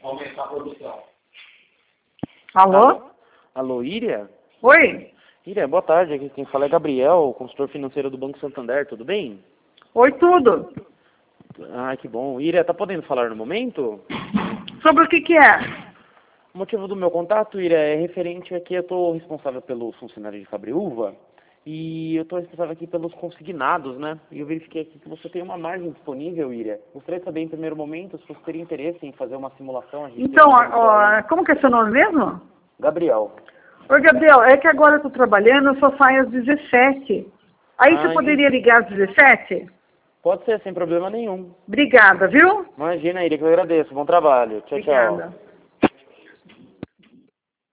Aumentar a produção. Alô? Alô, Íria? Oi? Íria, boa tarde. Aqui quem fala é Gabriel, consultor financeiro do Banco Santander. Tudo bem? Oi, tudo. Ah, que bom. Íria, tá podendo falar no momento? Sobre o que é? O motivo do meu contato, Íria, é referente aqui. Eu estou responsável pelo funcionário de Cabreúva e eu estou responsável aqui pelos consignados, né? E eu verifiquei aqui que você tem uma margem disponível, Íria. Gostaria de saber, em primeiro momento, se você teria interesse em fazer uma simulação. A gente Então, tem uma como que é seu nome mesmo? Gabriel. Oi, Gabriel, é que agora eu estou trabalhando, eu só saio às 17. Aí você poderia ligar às 17? Pode ser, sem problema nenhum. Obrigada, viu? Imagina, Íria, que eu agradeço. Bom trabalho. Tchau, Obrigada. tchau.